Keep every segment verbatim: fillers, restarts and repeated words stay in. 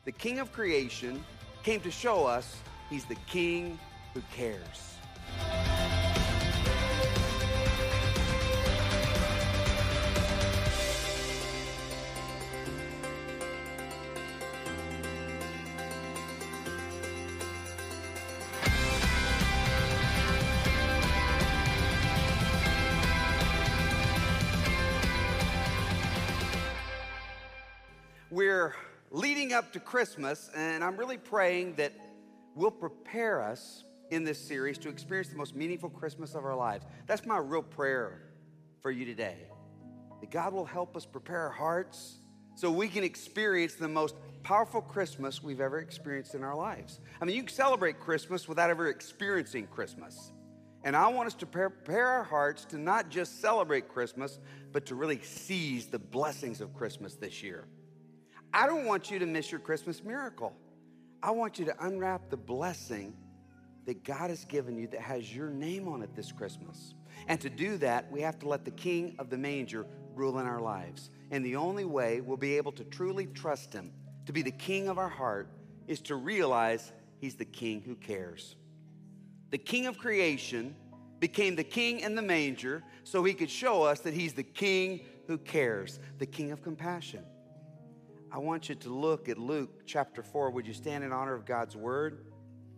the King of creation, came to show us he's the King who cares. We're leading up to Christmas, and I'm really praying that will prepare us in this series to experience the most meaningful Christmas of our lives. That's my real prayer for you today. That God will help us prepare our hearts so we can experience the most powerful Christmas we've ever experienced in our lives. I mean, you can celebrate Christmas without ever experiencing Christmas. And I want us to prepare our hearts to not just celebrate Christmas, but to really seize the blessings of Christmas this year. I don't want you to miss your Christmas miracle. I want you to unwrap the blessing that God has given you that has your name on it this Christmas. And to do that, we have to let the King of the manger rule in our lives. And the only way we'll be able to truly trust him to be the King of our heart is to realize he's the King who cares. The King of creation became the King in the manger so he could show us that he's the King who cares, the King of compassion. I want you to look at Luke chapter four. Would you stand in honor of God's word?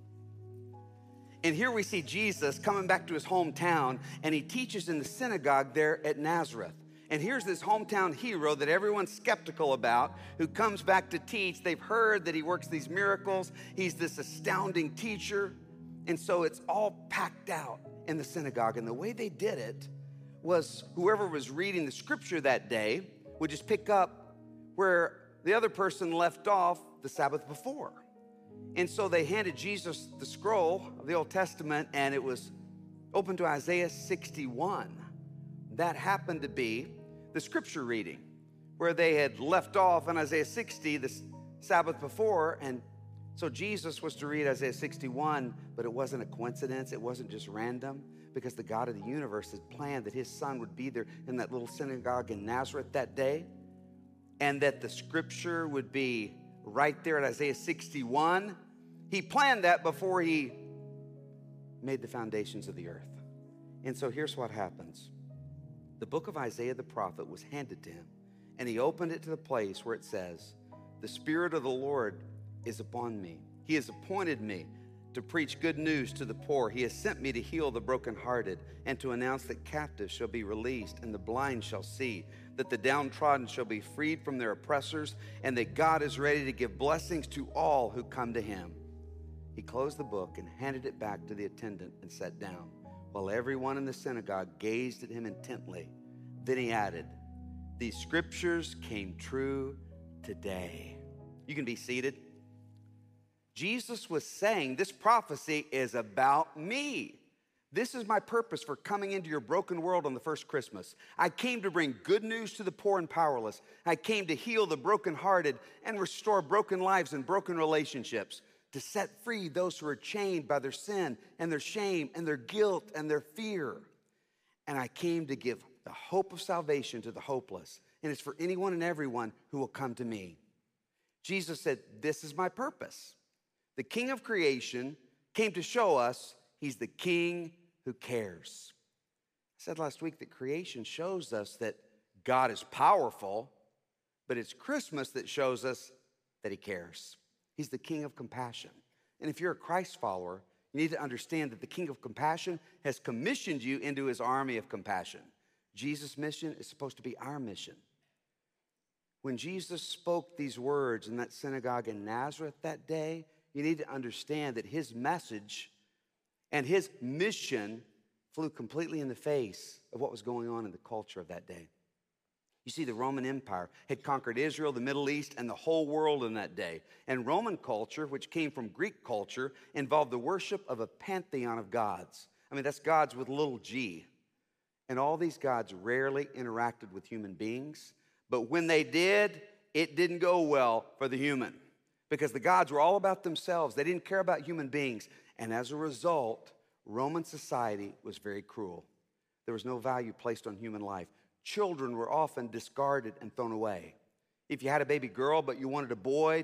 And here we see Jesus coming back to his hometown, and he teaches in the synagogue there at Nazareth. And here's this hometown hero that everyone's skeptical about, who comes back to teach. They've heard that he works these miracles. He's this astounding teacher. And so it's all packed out in the synagogue. And the way they did it was whoever was reading the scripture that day would just pick up where the other person left off the Sabbath before. And so they handed Jesus the scroll of the Old Testament, and it was open to Isaiah sixty-one. That happened to be the scripture reading where they had left off in Isaiah sixty, the Sabbath before. And so Jesus was to read Isaiah sixty-one, but it wasn't a coincidence. It wasn't just random, because the God of the universe had planned that his son would be there in that little synagogue in Nazareth that day, and that the scripture would be right there at Isaiah sixty-one. He planned that before he made the foundations of the earth. And so here's what happens. The book of Isaiah the prophet was handed to him, and he opened it to the place where it says, "The Spirit of the Lord is upon me. He has appointed me to preach good news to the poor. He has sent me to heal the brokenhearted and to announce that captives shall be released and the blind shall see, that the downtrodden shall be freed from their oppressors, and that God is ready to give blessings to all who come to him." He closed the book and handed it back to the attendant and sat down, while everyone in the synagogue gazed at him intently. Then he added, "These scriptures came true today." You can be seated. Jesus was saying, this prophecy is about me. This is my purpose for coming into your broken world on the first Christmas. I came to bring good news to the poor and powerless. I came to heal the brokenhearted and restore broken lives and broken relationships, to set free those who are chained by their sin and their shame and their guilt and their fear. And I came to give the hope of salvation to the hopeless. And it's for anyone and everyone who will come to me. Jesus said, this is my purpose. The King of creation came to show us he's the King who cares. I said last week that creation shows us that God is powerful, but it's Christmas that shows us that he cares. He's the King of compassion. And if you're a Christ follower, you need to understand that the King of compassion has commissioned you into his army of compassion. Jesus' mission is supposed to be our mission. When Jesus spoke these words in that synagogue in Nazareth that day, you need to understand that his message and his mission flew completely in the face of what was going on in the culture of that day. You see, the Roman Empire had conquered Israel, the Middle East, and the whole world in that day. And Roman culture, which came from Greek culture, involved the worship of a pantheon of gods. I mean, that's gods with a little g. And all these gods rarely interacted with human beings. But when they did, it didn't go well for the human, because the gods were all about themselves. They didn't care about human beings. And as a result, Roman society was very cruel. There was no value placed on human life. Children were often discarded and thrown away. If you had a baby girl, but you wanted a boy to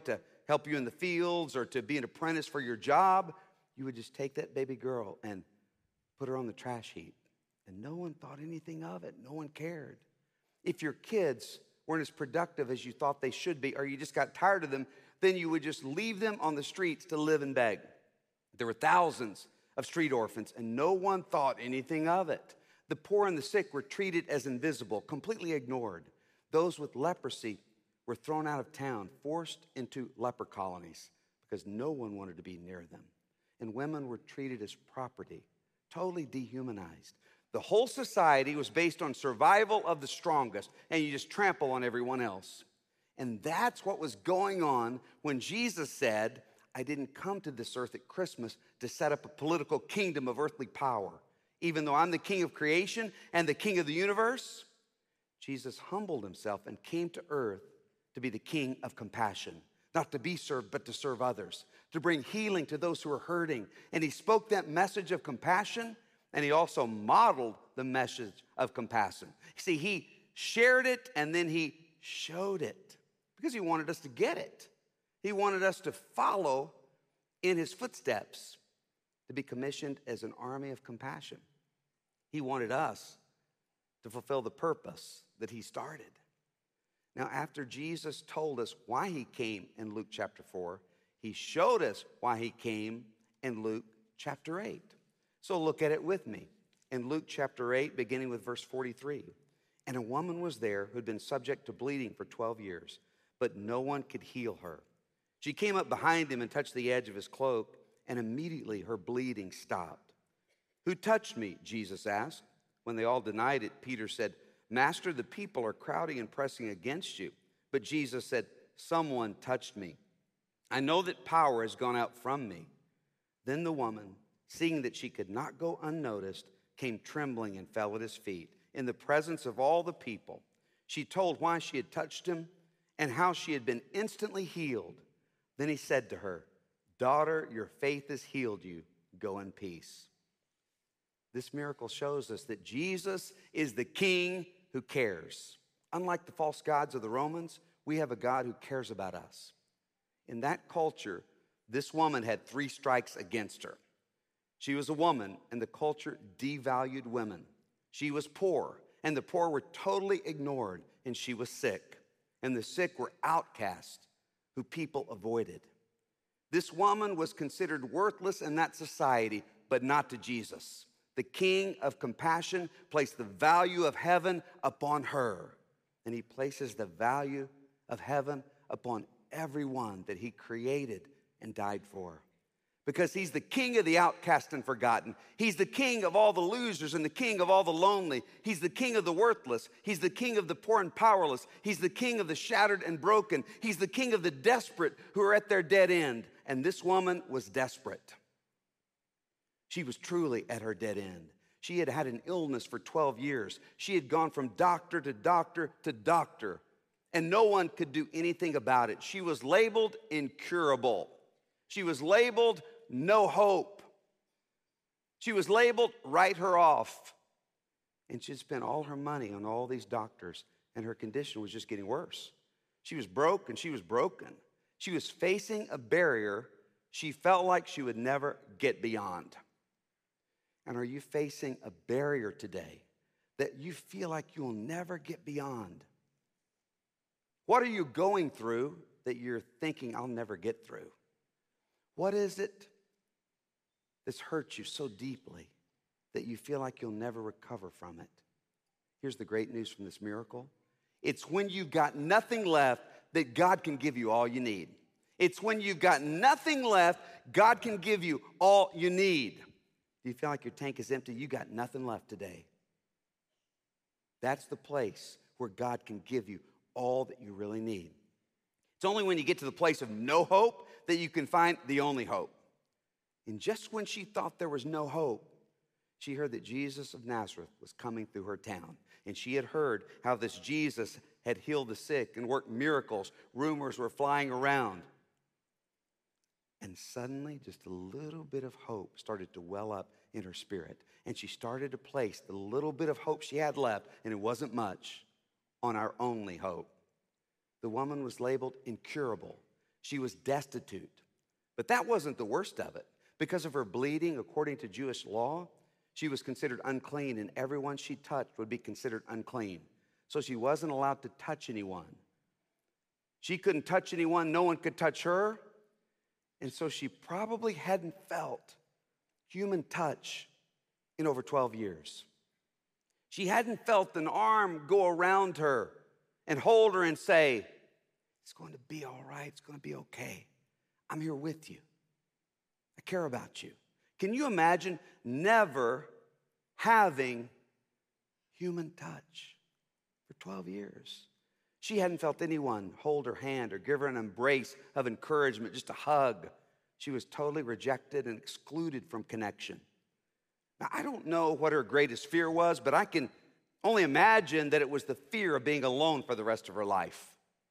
help you in the fields or to be an apprentice for your job, you would just take that baby girl and put her on the trash heap. And no one thought anything of it. No one cared. If your kids weren't as productive as you thought they should be, or you just got tired of them, then you would just leave them on the streets to live and beg. There were thousands of street orphans, and no one thought anything of it. The poor and the sick were treated as invisible, completely ignored. Those with leprosy were thrown out of town, forced into leper colonies because no one wanted to be near them. And women were treated as property, totally dehumanized. The whole society was based on survival of the strongest, and you just trample on everyone else. And that's what was going on when Jesus said, I didn't come to this earth at Christmas to set up a political kingdom of earthly power. Even though I'm the king of creation and the king of the universe, Jesus humbled himself and came to earth to be the king of compassion, not to be served, but to serve others, to bring healing to those who are hurting. And he spoke that message of compassion, and he also modeled the message of compassion. See, he shared it and then he showed it because he wanted us to get it. He wanted us to follow in his footsteps, to be commissioned as an army of compassion. He wanted us to fulfill the purpose that he started. Now, after Jesus told us why he came in Luke chapter four, he showed us why he came in Luke chapter eight. So look at it with me. In Luke chapter eight, beginning with verse forty-three, and a woman was there who had been subject to bleeding for twelve years, but no one could heal her. She came up behind him and touched the edge of his cloak, and immediately her bleeding stopped. Who touched me? Jesus asked. When they all denied it, Peter said, Master, the people are crowding and pressing against you. But Jesus said, someone touched me. I know that power has gone out from me. Then the woman, seeing that she could not go unnoticed, came trembling and fell at his feet in the presence of all the people. She told why she had touched him and how she had been instantly healed. Then he said to her, Daughter, your faith has healed you. Go in peace. This miracle shows us that Jesus is the king who cares. Unlike the false gods of the Romans, we have a God who cares about us. In that culture, this woman had three strikes against her. She was a woman, and the culture devalued women. She was poor, and the poor were totally ignored, and she was sick. And the sick were outcasts who people avoided. This woman was considered worthless in that society, but not to Jesus. The King of compassion placed the value of heaven upon her, and he places the value of heaven upon everyone that he created and died for. Because he's the king of the outcast and forgotten. He's the king of all the losers and the king of all the lonely. He's the king of the worthless. He's the king of the poor and powerless. He's the king of the shattered and broken. He's the king of the desperate who are at their dead end. And this woman was desperate. She was truly at her dead end. She had had an illness for twelve years. She had gone from doctor to doctor to doctor, and no one could do anything about it. She was labeled incurable. She was labeled no hope. She was labeled write her off. And she'd spent all her money on all these doctors, and her condition was just getting worse. She was broke and she was broken. She was facing a barrier she felt like she would never get beyond. And are you facing a barrier today that you feel like you'll never get beyond? What are you going through that you're thinking, I'll never get through? What is it that's hurt you so deeply that you feel like you'll never recover from it? Here's the great news from this miracle. It's when you've got nothing left that God can give you all you need. It's when you've got nothing left, God can give you all you need. Do you feel like your tank is empty? You got nothing left today. That's the place where God can give you all that you really need. It's only when you get to the place of no hope that you can find the only hope. And just when she thought there was no hope, she heard that Jesus of Nazareth was coming through her town. And she had heard how this Jesus had healed the sick and worked miracles. Rumors were flying around. And suddenly, just a little bit of hope started to well up in her spirit. And she started to place the little bit of hope she had left, and it wasn't much, on our only hope. The woman was labeled incurable. She was destitute. But that wasn't the worst of it. Because of her bleeding, according to Jewish law, she was considered unclean, and everyone she touched would be considered unclean. So she wasn't allowed to touch anyone. She couldn't touch anyone. No one could touch her. And so she probably hadn't felt human touch in over twelve years. She hadn't felt an arm go around her and hold her and say, it's going to be all right. It's going to be okay. I'm here with you. I care about you. Can you imagine never having human touch for twelve years? She hadn't felt anyone hold her hand or give her an embrace of encouragement, just a hug. She was totally rejected and excluded from connection. Now, I don't know what her greatest fear was, but I can only imagine that it was the fear of being alone for the rest of her life.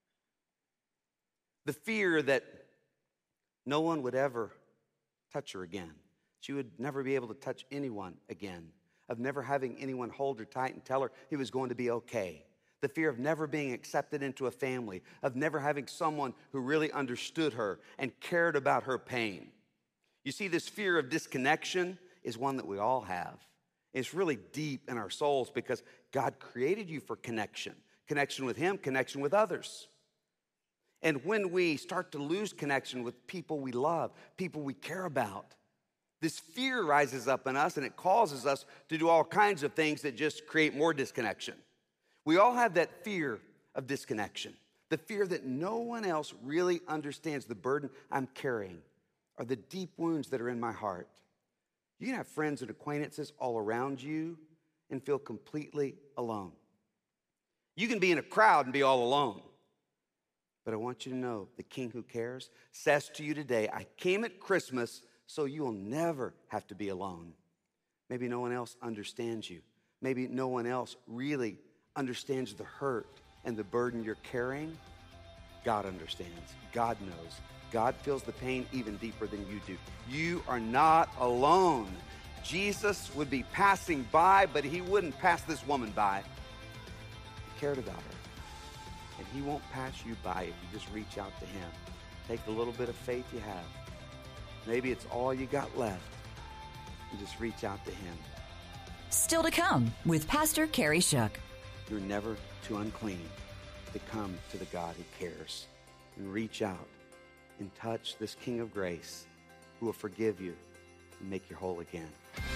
The fear that no one would ever touch her again. She would never be able to touch anyone again. Of never having anyone hold her tight and tell her it was going to be okay. The fear of never being accepted into a family. Of never having someone who really understood her and cared about her pain. You see, this fear of disconnection is one that we all have. It's really deep in our souls because God created you for connection. Connection with Him, connection with others. And when we start to lose connection with people we love, people we care about, this fear rises up in us and it causes us to do all kinds of things that just create more disconnection. We all have that fear of disconnection, the fear that no one else really understands the burden I'm carrying or the deep wounds that are in my heart. You can have friends and acquaintances all around you and feel completely alone. You can be in a crowd and be all alone. But I want you to know the King who cares says to you today, I came at Christmas so you will never have to be alone. Maybe no one else understands you. Maybe no one else really understands the hurt and the burden you're carrying. God understands. God knows. God feels the pain even deeper than you do. You are not alone. Jesus would be passing by, but He wouldn't pass this woman by. He cared about her. And He won't pass you by if you just reach out to Him. Take the little bit of faith you have. Maybe it's all you got left. And just reach out to Him. Still to come with Pastor Kerry Shook. You're never too unclean to come to the God who cares. And reach out and touch this King of grace who will forgive you and make you whole again.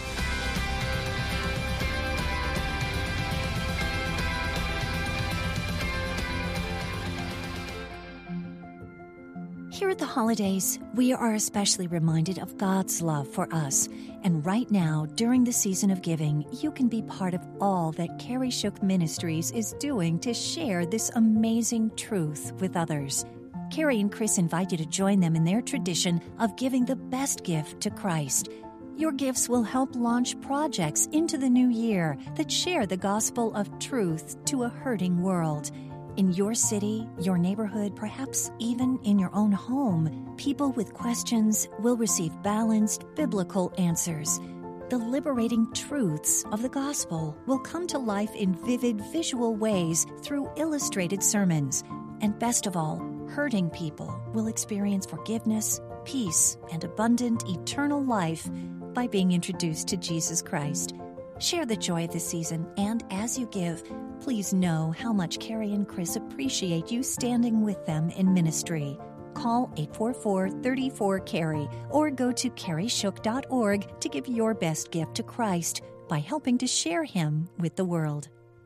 Here at the holidays, we are especially reminded of God's love for us. And right now, during the season of giving, you can be part of all that Kerry Shook Ministries is doing to share this amazing truth with others. Kerry and Chris invite you to join them in their tradition of giving the best gift to Christ. Your gifts will help launch projects into the new year that share the gospel of truth to a hurting world. In your city, your neighborhood, perhaps even in your own home, people with questions will receive balanced biblical answers. The liberating truths of the gospel will come to life in vivid visual ways through illustrated sermons. And best of all, hurting people will experience forgiveness, peace, and abundant eternal life by being introduced to Jesus Christ. Share the joy of this season, and as you give, please know how much Kerry and Chris appreciate you standing with them in ministry. Call eight four four, three four, Kerry or go to kerry shook dot org to give your best gift to Christ by helping to share Him with the world.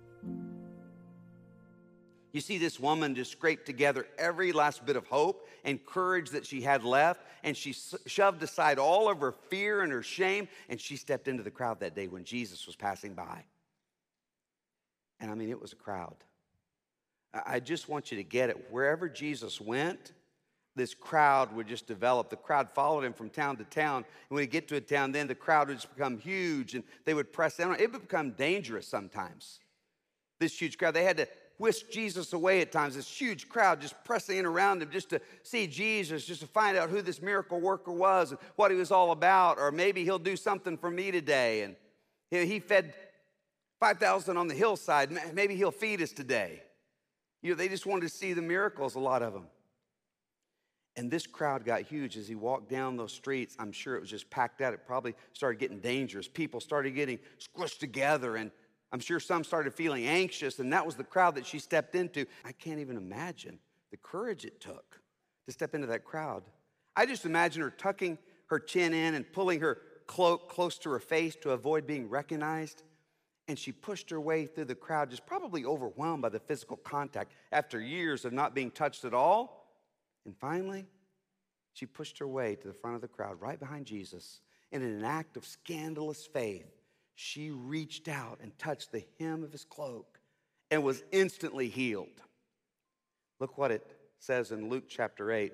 You see this woman just scraped together every last bit of hope and courage that she had left, and she shoved aside all of her fear and her shame, and she stepped into the crowd that day when Jesus was passing by. And I mean, it was a crowd. I just want you to get it. Wherever Jesus went, this crowd would just develop. The crowd followed Him from town to town. And when He get to a town, then the crowd would just become huge, and they would press in. It would become dangerous sometimes. This huge crowd, they had to whisk Jesus away at times. This huge crowd just pressing in around Him just to see Jesus, just to find out who this miracle worker was and what He was all about. Or maybe He'll do something for me today. And He fed five thousand on the hillside. Maybe He'll feed us today. You know, they just wanted to see the miracles, a lot of them. And this crowd got huge as he walked down those streets. I'm sure it was just packed out. It probably started getting dangerous. People started getting squished together, and I'm sure some started feeling anxious, and that was the crowd that she stepped into. I can't even imagine the courage it took to step into that crowd. I just imagine her tucking her chin in and pulling her cloak close to her face to avoid being recognized. And she pushed her way through the crowd, just probably overwhelmed by the physical contact after years of not being touched at all. And finally, she pushed her way to the front of the crowd, right behind Jesus. And in an act of scandalous faith, she reached out and touched the hem of his cloak and was instantly healed. Look what it says in Luke chapter eight.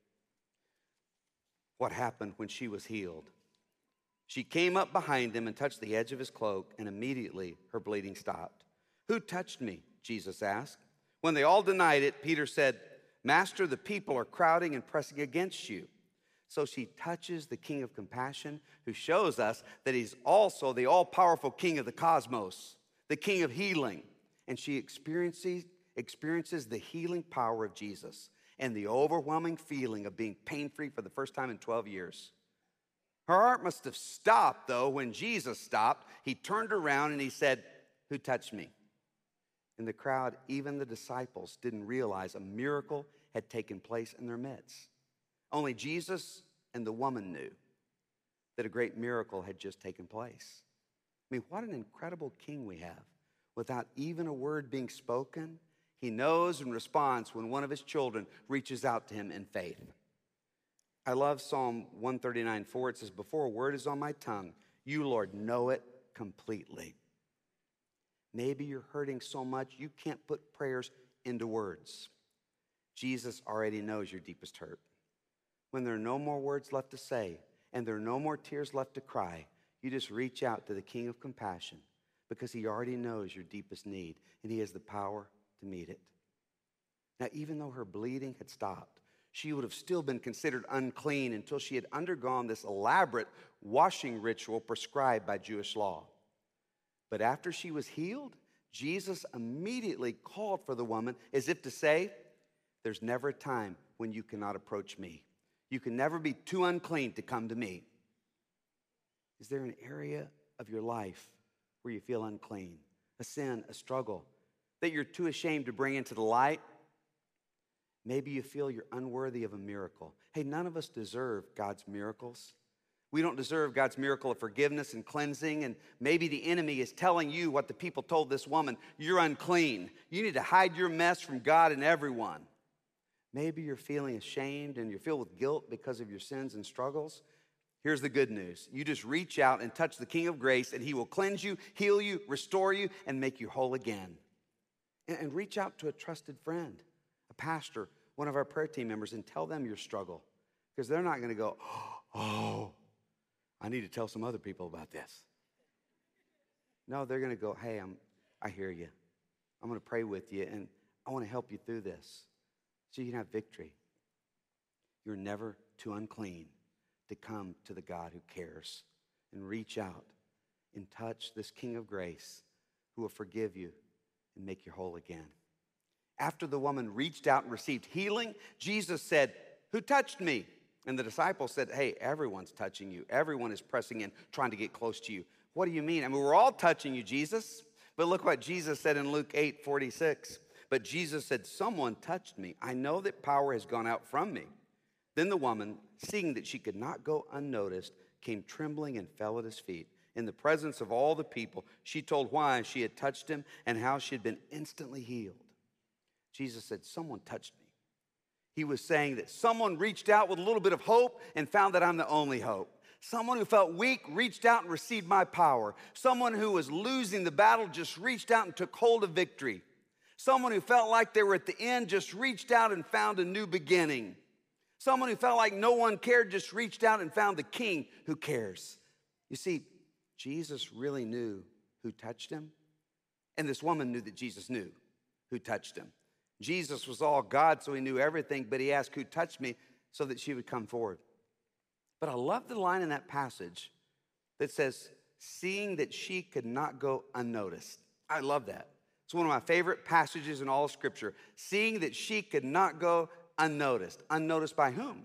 What happened when she was healed? She came up behind him and touched the edge of his cloak, and immediately her bleeding stopped. Who touched me? Jesus asked. When they all denied it, Peter said, Master, the people are crowding and pressing against you. So she touches the King of Compassion, who shows us that he's also the all-powerful King of the cosmos, the King of healing. And she experiences, experiences the healing power of Jesus and the overwhelming feeling of being pain-free for the first time in twelve years. Her heart must have stopped, though, when Jesus stopped. He turned around and he said, Who touched me? In the crowd, even the disciples didn't realize a miracle had taken place in their midst. Only Jesus and the woman knew that a great miracle had just taken place. I mean, what an incredible king we have. Without even a word being spoken, he knows and responds when one of his children reaches out to him in faith. I love Psalm one thirty-nine four. It says, Before a word is on my tongue, you, Lord, know it completely. Maybe you're hurting so much you can't put prayers into words. Jesus already knows your deepest hurt. When there are no more words left to say and there are no more tears left to cry, you just reach out to the King of Compassion because he already knows your deepest need and he has the power to meet it. Now, even though her bleeding had stopped, she would have still been considered unclean until she had undergone this elaborate washing ritual prescribed by Jewish law. But after she was healed, Jesus immediately called for the woman as if to say, There's never a time when you cannot approach me. You can never be too unclean to come to me. Is there an area of your life where you feel unclean, a sin, a struggle, that you're too ashamed to bring into the light? Maybe you feel you're unworthy of a miracle. Hey, none of us deserve God's miracles. We don't deserve God's miracle of forgiveness and cleansing, and maybe the enemy is telling you what the people told this woman, you're unclean. You need to hide your mess from God and everyone. Maybe you're feeling ashamed and you're filled with guilt because of your sins and struggles. Here's the good news. You just reach out and touch the King of Grace, and he will cleanse you, heal you, restore you, and make you whole again. And reach out to a trusted friend, a pastor, one of our prayer team members, and tell them your struggle, because they're not going to go, oh, I need to tell some other people about this. No, they're going to go, hey, I'm, I hear you. I'm going to pray with you, and I want to help you through this so you can have victory. You're never too unclean to come to the God who cares and reach out and touch this King of Grace who will forgive you and make you whole again. After the woman reached out and received healing, Jesus said, Who touched me? And the disciples said, Hey, everyone's touching you. Everyone is pressing in, trying to get close to you. What do you mean? I mean, we're all touching you, Jesus. But look what Jesus said in Luke eight forty-six. But Jesus said, Someone touched me. I know that power has gone out from me. Then the woman, seeing that she could not go unnoticed, came trembling and fell at his feet. In the presence of all the people, she told why she had touched him and how she had been instantly healed. Jesus said, Someone touched me. He was saying that someone reached out with a little bit of hope and found that I'm the only hope. Someone who felt weak reached out and received my power. Someone who was losing the battle just reached out and took hold of victory. Someone who felt like they were at the end just reached out and found a new beginning. Someone who felt like no one cared just reached out and found the King who cares. You see, Jesus really knew who touched him, and this woman knew that Jesus knew who touched him. Jesus was all God, so he knew everything, but he asked, Who touched me, so that she would come forward. But I love the line in that passage that says, seeing that she could not go unnoticed. I love that. It's one of my favorite passages in all of Scripture. Seeing that she could not go unnoticed. Unnoticed by whom?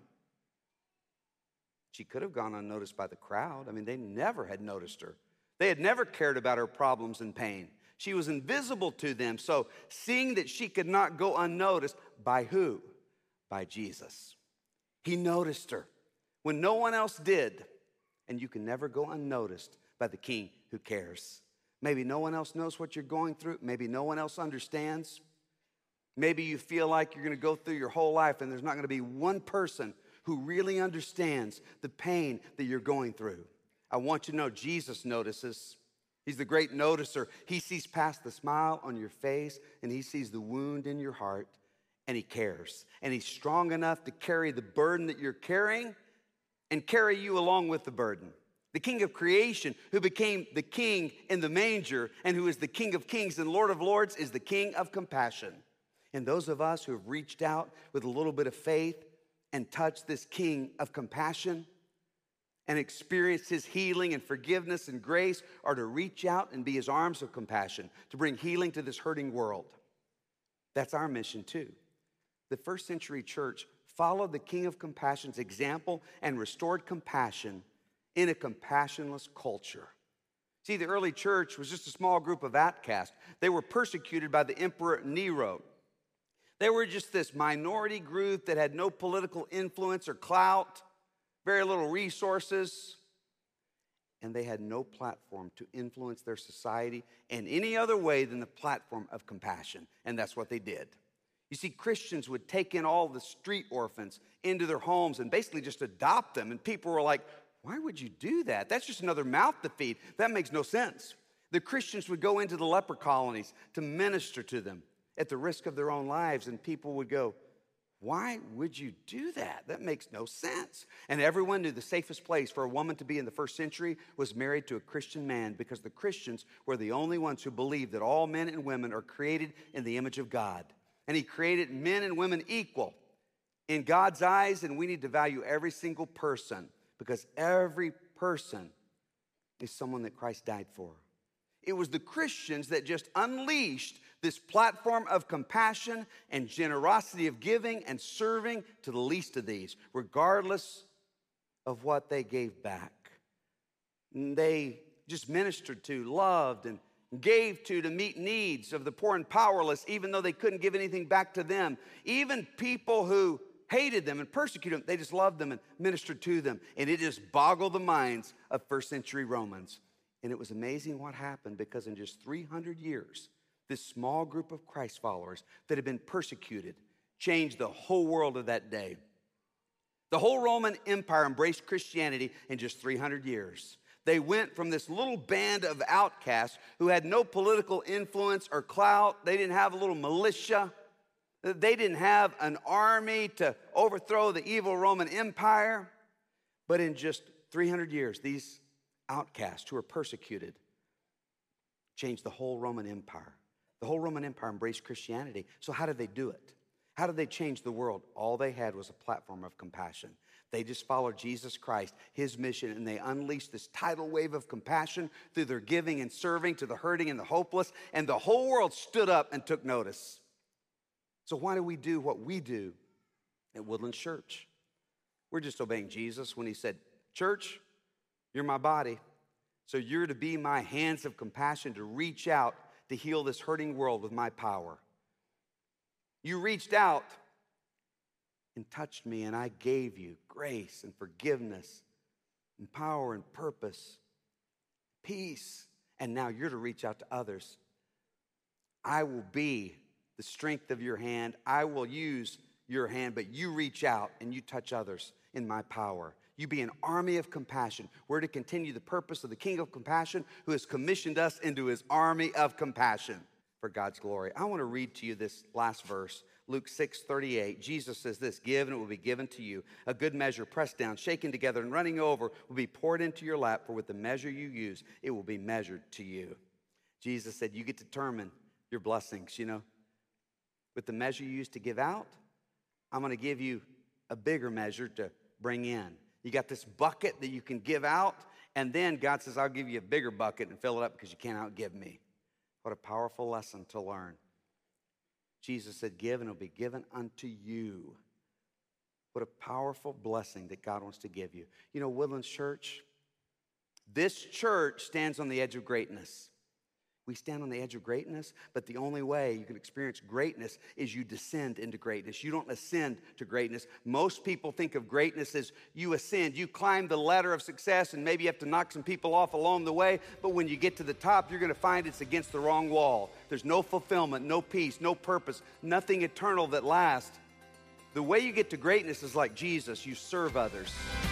She could have gone unnoticed by the crowd. I mean, they never had noticed her. They had never cared about her problems and pain. She was invisible to them. So seeing that she could not go unnoticed, by who? By Jesus. He noticed her when no one else did. And you can never go unnoticed by the King who cares. Maybe no one else knows what you're going through. Maybe no one else understands. Maybe you feel like you're going to go through your whole life and there's not going to be one person who really understands the pain that you're going through. I want you to know Jesus notices. He's the great noticer. He sees past the smile on your face, and he sees the wound in your heart, and he cares. And he's strong enough to carry the burden that you're carrying and carry you along with the burden. The King of creation, who became the king in the manger and who is the King of kings and Lord of lords, is the King of compassion. And those of us who have reached out with a little bit of faith and touched this King of compassion and experienced his healing and forgiveness and grace are to reach out and be his arms of compassion, to bring healing to this hurting world. That's our mission too. The first century church followed the King of compassion's example and restored compassion in a compassionless culture. See, the early church was just a small group of outcasts. They were persecuted by the Emperor Nero. They were just this minority group that had no political influence or clout, very little resources, and they had no platform to influence their society in any other way than the platform of compassion, and that's what they did. You see, Christians would take in all the street orphans into their homes and basically just adopt them, and people were like, why would you do that? That's just another mouth to feed. That makes no sense. The Christians would go into the leper colonies to minister to them at the risk of their own lives, and people would go, why would you do that? That makes no sense. And everyone knew the safest place for a woman to be in the first century was married to a Christian man, because the Christians were the only ones who believed that all men and women are created in the image of God. And he created men and women equal in God's eyes, and we need to value every single person, because every person is someone that Christ died for. It was the Christians that just unleashed this platform of compassion and generosity of giving and serving to the least of these, regardless of what they gave back. And they just ministered to, loved, and gave to to meet needs of the poor and powerless, even though they couldn't give anything back to them. Even people who hated them and persecuted them, they just loved them and ministered to them. And it just boggled the minds of first century Romans. And it was amazing what happened, because in just three hundred years, this small group of Christ followers that had been persecuted changed the whole world of that day. The whole Roman Empire embraced Christianity in just three hundred years. They went from this little band of outcasts who had no political influence or clout. They didn't have a little militia. They didn't have an army to overthrow the evil Roman Empire. But in just three hundred years, these outcasts who were persecuted changed the whole Roman Empire. The whole Roman Empire embraced Christianity. So how did they do it? How did they change the world? All they had was a platform of compassion. They just followed Jesus Christ, his mission, and they unleashed this tidal wave of compassion through their giving and serving to the hurting and the hopeless, and the whole world stood up and took notice. So why do we do what we do at Woodlands Church? We're just obeying Jesus when he said, church, you're my body, so you're to be my hands of compassion to reach out to heal this hurting world with my power. You reached out and touched me, and I gave you grace and forgiveness and power and purpose, peace, and now you're to reach out to others. I will be the strength of your hand. I will use your hand, but you reach out and you touch others in my power. You be an army of compassion. We're to continue the purpose of the King of compassion, who has commissioned us into his army of compassion for God's glory. I want to read to you this last verse, Luke six thirty-eight. Jesus says this, give and it will be given to you. A good measure, pressed down, shaken together, and running over will be poured into your lap, for with the measure you use, it will be measured to you. Jesus said, you get to determine your blessings, you know. With the measure you use to give out, I'm going to give you a bigger measure to bring in. You got this bucket that you can give out, and then God says, I'll give you a bigger bucket and fill it up because you can't outgive me. What a powerful lesson to learn. Jesus said, give and it will be given unto you. What a powerful blessing that God wants to give you. You know, Woodlands Church, this church stands on the edge of greatness. We stand on the edge of greatness, but the only way you can experience greatness is you descend into greatness. You don't ascend to greatness. Most people think of greatness as you ascend. You climb the ladder of success, and maybe you have to knock some people off along the way, but when you get to the top, you're going to find it's against the wrong wall. There's no fulfillment, no peace, no purpose, nothing eternal that lasts. The way you get to greatness is like Jesus. You serve others.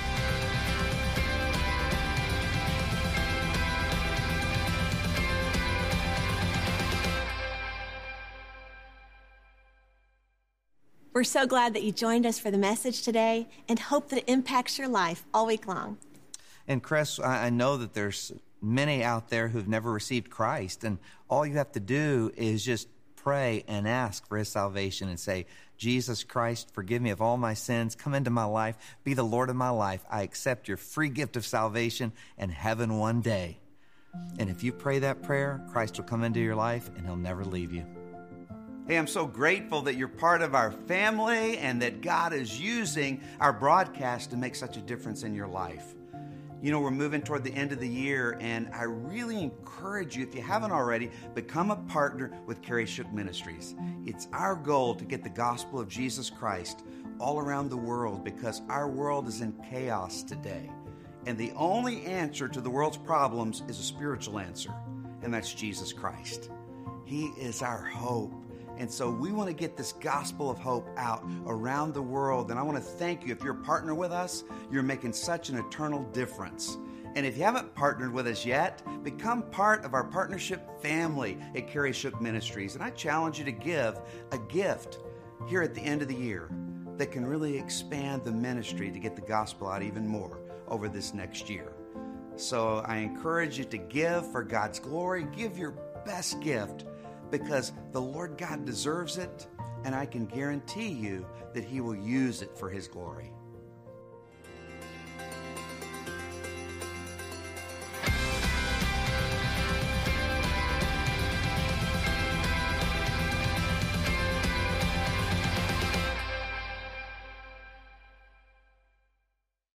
We're so glad that you joined us for the message today and hope that it impacts your life all week long. And Chris, I know that there's many out there who've never received Christ, and all you have to do is just pray and ask for his salvation and say, Jesus Christ, forgive me of all my sins. Come into my life. Be the Lord of my life. I accept your free gift of salvation and heaven one day. And if you pray that prayer, Christ will come into your life and he'll never leave you. Hey, I'm so grateful that you're part of our family and that God is using our broadcast to make such a difference in your life. You know, we're moving toward the end of the year, and I really encourage you, if you haven't already, become a partner with Carrie Shook Ministries. It's our goal to get the gospel of Jesus Christ all around the world because our world is in chaos today. And the only answer to the world's problems is a spiritual answer, and that's Jesus Christ. He is our hope. And so we want to get this gospel of hope out around the world. And I want to thank you. If you're a partner with us, you're making such an eternal difference. And if you haven't partnered with us yet, become part of our partnership family at Carrie Shook Ministries. And I challenge you to give a gift here at the end of the year that can really expand the ministry to get the gospel out even more over this next year. So I encourage you to give for God's glory. Give your best gift, because the Lord God deserves it, and I can guarantee you that he will use it for his glory.